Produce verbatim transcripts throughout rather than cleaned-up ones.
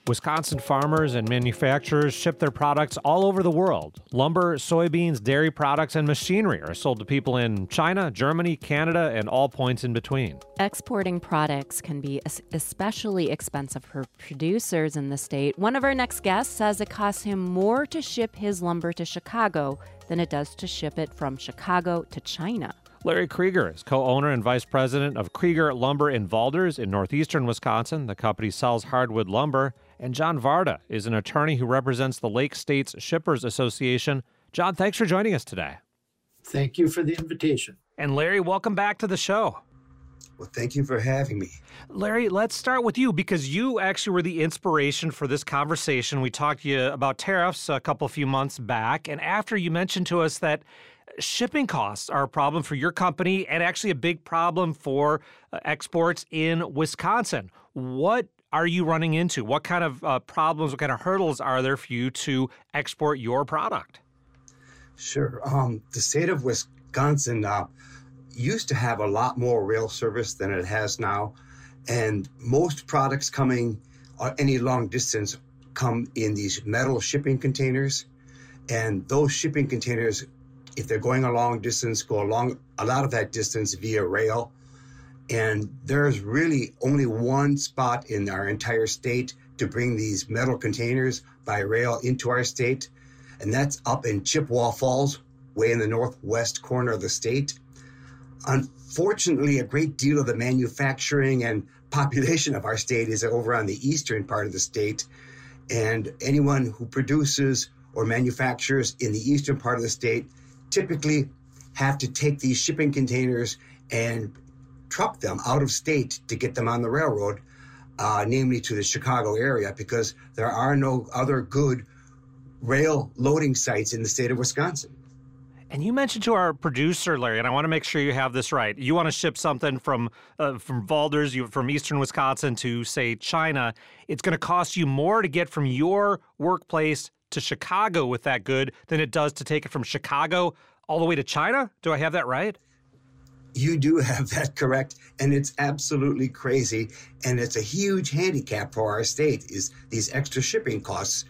Wisconsin farmers and manufacturers ship their products all over the world. Lumber, soybeans, dairy products, and machinery are sold to people in China, Germany, Canada, and all points in between. Exporting products can be especially expensive for producers in the state. One of our next guests says it costs him more to ship his lumber to Chicago than it does to ship it from Chicago to China. Larry Krieger is co-owner and vice president of Krieger Lumber in Valders in northeastern Wisconsin. The company sells hardwood lumber. And John Varda is an attorney who represents the Lake States Shippers Association. John, thanks for joining us today. Thank you for the invitation. And Larry, welcome back to the show. Well, thank you for having me. Larry, let's start with you because you actually were the inspiration for this conversation. We talked to you about tariffs a couple few months back, and after you mentioned to us that shipping costs are a problem for your company and actually a big problem for uh, exports in Wisconsin. What are you running into? What kind of uh, problems, what kind of hurdles are there for you to export your product? Sure. Um, the state of Wisconsin uh, used to have a lot more rail service than it has now. And most products coming uh, any long distance come in these metal shipping containers. And those shipping containers, if they're going a long distance, go along a lot of that distance via rail. And there's really only one spot in our entire state to bring these metal containers by rail into our state, and that's up in Chippewa Falls, way in the northwest corner of the state. Unfortunately, a great deal of the manufacturing and population of our state is over on the eastern part of the state, and anyone who produces or manufactures in the eastern part of the state typically have to take these shipping containers and truck them out of state to get them on the railroad, uh, namely to the Chicago area, because there are no other good rail loading sites in the state of Wisconsin. And you mentioned to our producer, Larry, and I want to make sure you have this right. You want to ship something from uh, from Valders, you, from eastern Wisconsin to, say, China. It's going to cost you more to get from your workplace to Chicago with that good than it does to take it from Chicago all the way to China? Do I have that right? You do have that correct, and it's absolutely crazy, and it's a huge handicap for our state is these extra shipping costs.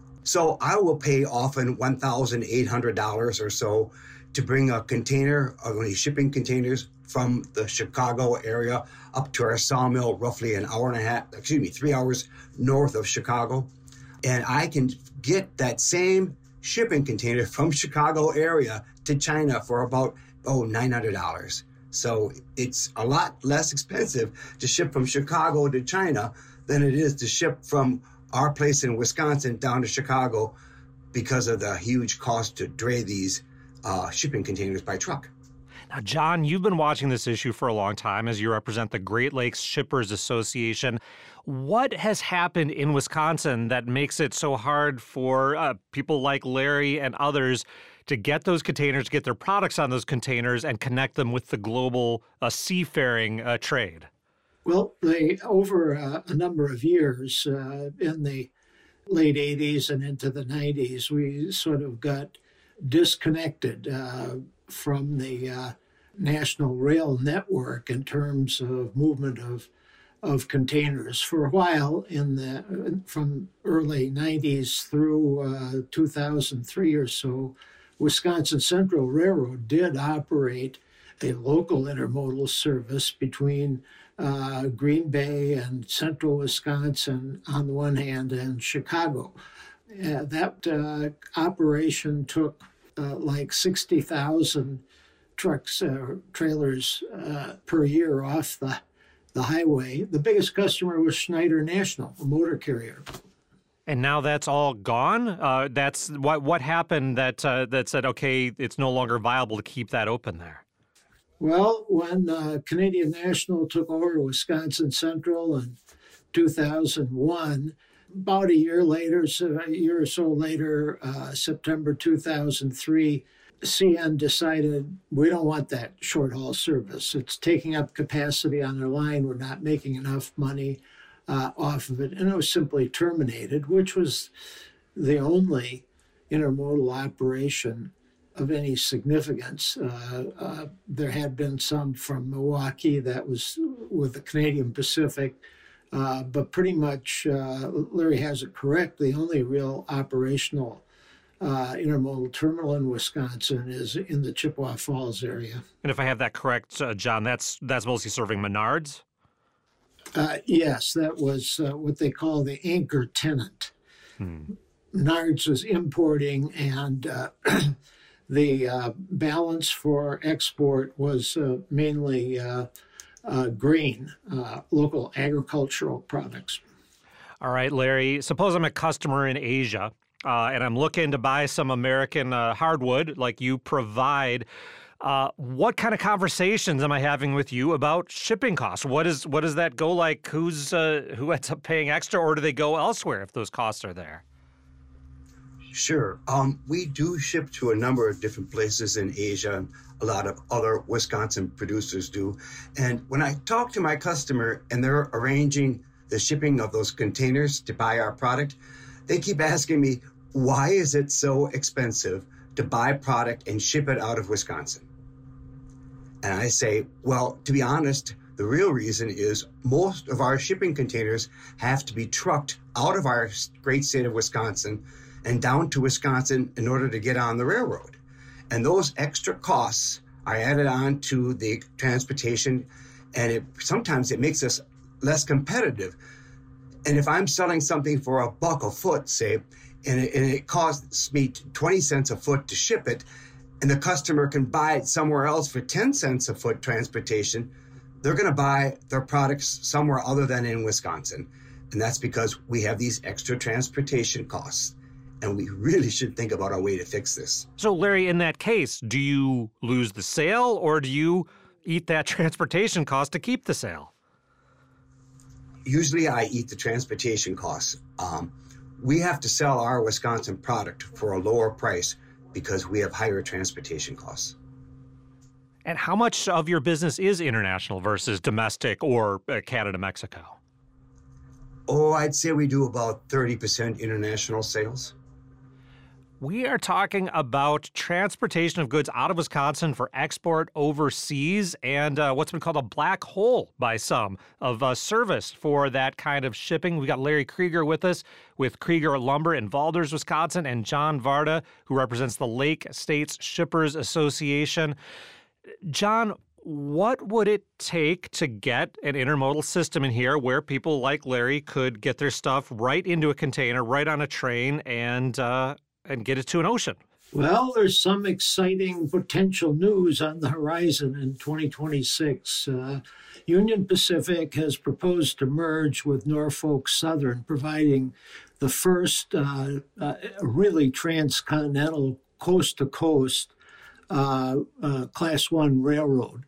So I will pay often one thousand eight hundred dollars or so to bring a container of these shipping containers from the Chicago area up to our sawmill, roughly an hour and a half, excuse me, three hours north of Chicago. And I can get that same shipping container from Chicago area to China for about, oh, nine hundred dollars. So it's a lot less expensive to ship from Chicago to China than it is to ship from our place in Wisconsin down to Chicago because of the huge cost to dray these uh, shipping containers by truck. Now, John, you've been watching this issue for a long time as you represent the Great Lakes Shippers Association. What has happened in Wisconsin that makes it so hard for uh, people like Larry and others to get those containers, get their products on those containers, and connect them with the global uh, seafaring uh, trade? Well, they, over uh, a number of years, uh, in the late eighties and into the nineties, we sort of got disconnected uh, from the uh, national rail network in terms of movement of of containers. For a while, in the from early nineties through uh, two thousand three or so, Wisconsin Central Railroad did operate a local intermodal service between uh, Green Bay and central Wisconsin on the one hand and Chicago. Uh, that uh, operation took uh, like sixty thousand trucks, uh, trailers uh, per year off the, the highway. The biggest customer was Schneider National, a motor carrier. And now that's all gone? Uh, that's what what happened that uh, that said, okay, it's no longer viable to keep that open there? Well, when uh, Canadian National took over Wisconsin Central in two thousand one, about a year later, so a year or so later, uh, September two thousand three, C N decided we don't want that short haul service. It's taking up capacity on their line. We're not making enough money uh, off of it. And it was simply terminated, which was the only intermodal operation of any significance. Uh, uh, there had been some from Milwaukee that was with the Canadian Pacific. Uh, but pretty much, uh, Larry has it correct. The only real operational uh, intermodal terminal in Wisconsin is in the Chippewa Falls area. And if I have that correct, uh, John, that's that's mostly serving Menards? Uh, yes, that was uh, what they call the anchor tenant. Hmm. Menards was importing, and uh, the uh, balance for export was uh, mainly uh, uh, grain, uh, local agricultural products. All right, Larry, suppose I'm a customer in Asia, uh, and I'm looking to buy some American uh, hardwood like you provide. Uh, what kind of conversations am I having with you about shipping costs? What is what does that go like? Who's uh, who ends up paying extra, or do they go elsewhere if those costs are there? Sure. Um, we do ship to a number of different places in Asia, and a lot of other Wisconsin producers do. And when I talk to my customer and they're arranging the shipping of those containers to buy our product, they keep asking me, why is it so expensive to buy product and ship it out of Wisconsin? And I say, well, to be honest, the real reason is most of our shipping containers have to be trucked out of our great state of Wisconsin and down to Wisconsin in order to get on the railroad. And those extra costs are added on to the transportation, and it sometimes it makes us less competitive. And if I'm selling something for a buck a foot, say, and it, and it costs me twenty cents a foot to ship it, and the customer can buy it somewhere else for ten cents a foot transportation, they're going to buy their products somewhere other than in Wisconsin. And that's because we have these extra transportation costs. And we really should think about a way to fix this. So, Larry, in that case, do you lose the sale, or do you eat that transportation cost to keep the sale? Usually I eat the transportation costs. Um, we have to sell our Wisconsin product for a lower price because we have higher transportation costs. And how much of your business is international versus domestic or uh, Canada, Mexico? Oh, I'd say we do about thirty percent international sales. We are talking about transportation of goods out of Wisconsin for export overseas, and uh, what's been called a black hole by some of uh, service for that kind of shipping. We got Larry Krieger with us with Krieger Lumber in Valders, Wisconsin, and John Varda, who represents the Lake States Shippers Association. John, what would it take to get an intermodal system in here where people like Larry could get their stuff right into a container, right on a train, and uh, and get it to an ocean? Well, there's some exciting potential news on the horizon in twenty twenty-six. Uh, Union Pacific has proposed to merge with Norfolk Southern, providing the first uh, uh, really transcontinental coast-to-coast uh, uh, Class One railroad.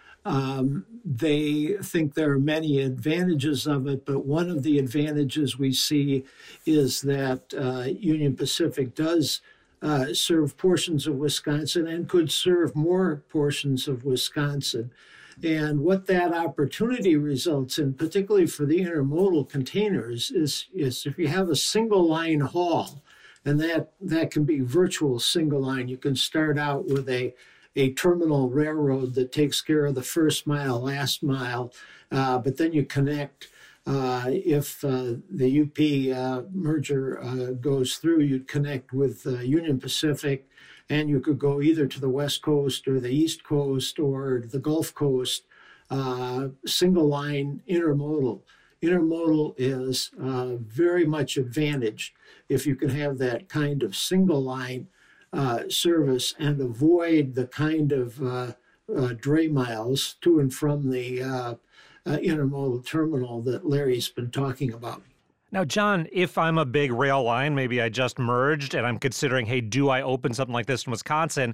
Um, they think there are many advantages of it, but one of the advantages we see is that uh, Union Pacific does uh, serve portions of Wisconsin and could serve more portions of Wisconsin. And what that opportunity results in, particularly for the intermodal containers, is, is if you have a single line haul, and that, that can be virtual single line. You can start out with a a terminal railroad that takes care of the first mile, last mile, uh, but then you connect. Uh, if uh, the U P uh, merger uh, goes through, you'd connect with uh, Union Pacific, and you could go either to the West Coast or the East Coast or the Gulf Coast, uh, single line intermodal. Intermodal is uh, very much advantaged if you can have that kind of single line Uh, service and avoid the kind of uh, uh, dray miles to and from the uh, uh, intermodal terminal that Larry's been talking about. Now, John, if I'm a big rail line, maybe I just merged and I'm considering, hey, do I open something like this in Wisconsin?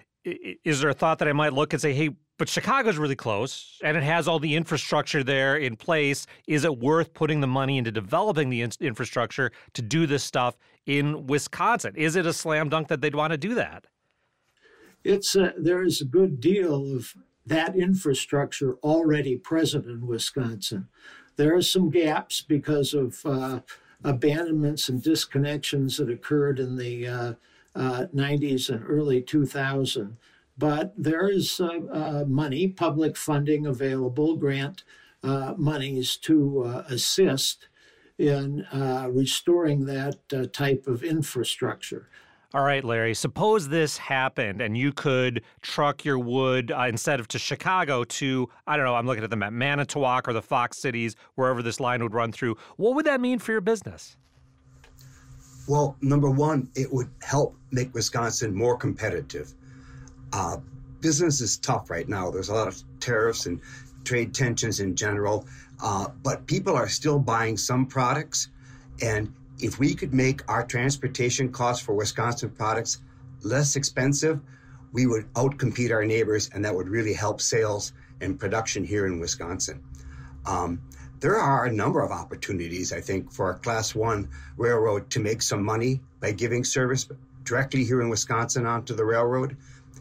Is there a thought that I might look and say, hey, but Chicago's really close and it has all the infrastructure there in place. Is it worth putting the money into developing the in- infrastructure to do this stuff in Wisconsin? Is it a slam dunk that they'd want to do that? It's a, there is a good deal of that infrastructure already present in Wisconsin. There are some gaps because of uh, abandonments and disconnections that occurred in the uh, uh, nineties and early two thousands. But there is uh, uh, money, public funding available, grant uh, monies to uh, assist in uh, restoring that uh, type of infrastructure. All right, Larry, suppose this happened and you could truck your wood uh, instead of to Chicago to, I don't know, I'm looking at them at Manitowoc or the Fox Cities, wherever this line would run through. What would that mean for your business? Well, number one, it would help make Wisconsin more competitive. Uh, business is tough right now. There's a lot of tariffs and trade tensions in general, uh, but people are still buying some products, and if we could make our transportation costs for Wisconsin products less expensive, we would outcompete our neighbors, and that would really help sales and production here in Wisconsin. Um, there are a number of opportunities, I think, for a Class One railroad to make some money by giving service directly here in Wisconsin onto the railroad.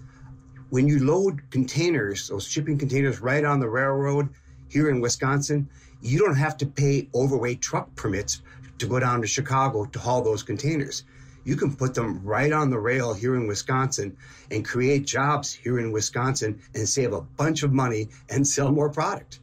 When you load containers, those shipping containers right on the railroad here in Wisconsin, you don't have to pay overweight truck permits to go down to Chicago to haul those containers. You can put them right on the rail here in Wisconsin and create jobs here in Wisconsin and save a bunch of money and sell more product.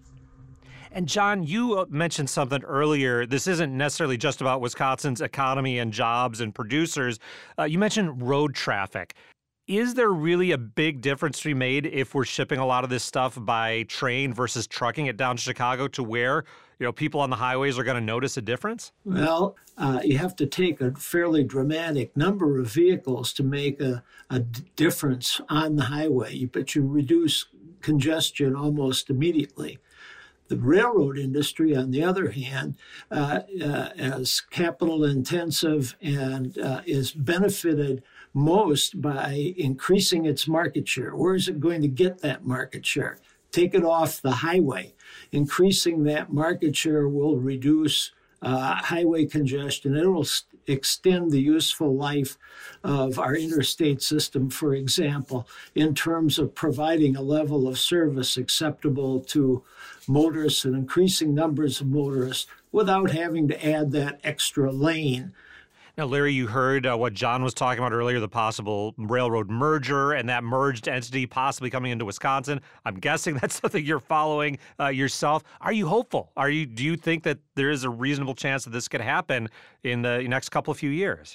And John, you mentioned something earlier. This isn't necessarily just about Wisconsin's economy and jobs and producers. Uh, you mentioned road traffic. Is there really a big difference to be made if we're shipping a lot of this stuff by train versus trucking it down to Chicago, to where, you know, people on the highways are going to notice a difference? Well, uh, you have to take a fairly dramatic number of vehicles to make a, a difference on the highway, but you reduce congestion almost immediately. The railroad industry, on the other hand, uh, uh, is capital intensive and uh, is benefited most by increasing its market share. Where is it going to get that market share? Take it off the highway. Increasing that market share will reduce uh, highway congestion. It will st- extend the useful life of our interstate system, for example, in terms of providing a level of service acceptable to motorists and increasing numbers of motorists without having to add that extra lane. Now, Larry, you heard uh, what John was talking about earlier, the possible railroad merger and that merged entity possibly coming into Wisconsin. I'm guessing that's something you're following uh, yourself. Are you hopeful? Are you? Do you think that there is a reasonable chance that this could happen in the next couple of few years?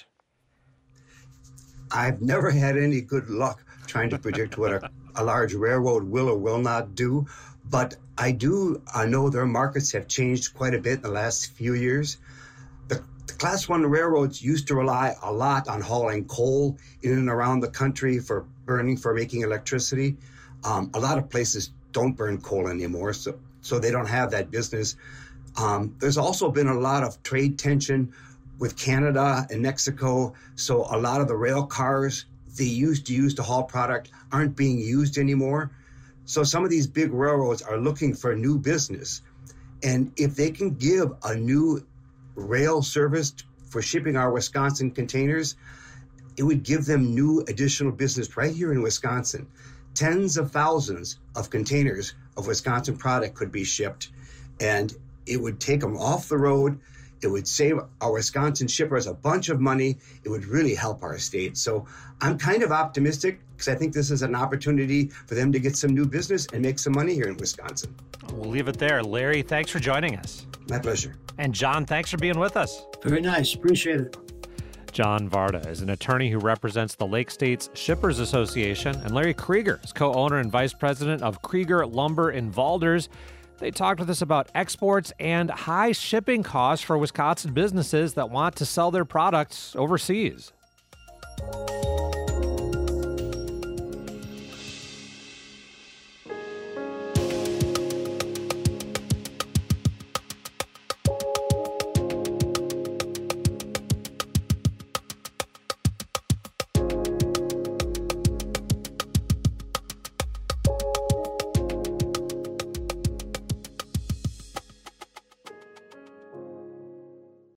I've never had any good luck trying to predict what a, a large railroad will or will not do, but I do I know their markets have changed quite a bit in the last few years. The, the Class One railroads used to rely a lot on hauling coal in and around the country for burning, for making electricity. Um, a lot of places don't burn coal anymore, so, so they don't have that business. Um, there's also been a lot of trade tension with Canada and Mexico, so a lot of the rail cars they used to use to haul product aren't being used anymore. So some of these big railroads are looking for new business. And if they can give a new rail service for shipping our Wisconsin containers, it would give them new additional business right here in Wisconsin. Tens of thousands of containers of Wisconsin product could be shipped, and it would take them off the road. It would save our Wisconsin shippers a bunch of money. It would really help our state. So I'm kind of optimistic because I think this is an opportunity for them to get some new business and make some money here in Wisconsin. We'll leave it there. Larry, thanks for joining us. My pleasure. And John, thanks for being with us. Very nice. Appreciate it. John Varda is an attorney who represents the Lake States Shippers Association, and Larry Krieger is co-owner and vice president of Krieger Lumber in Valders. They talked with us about exports and high shipping costs for Wisconsin businesses that want to sell their products overseas.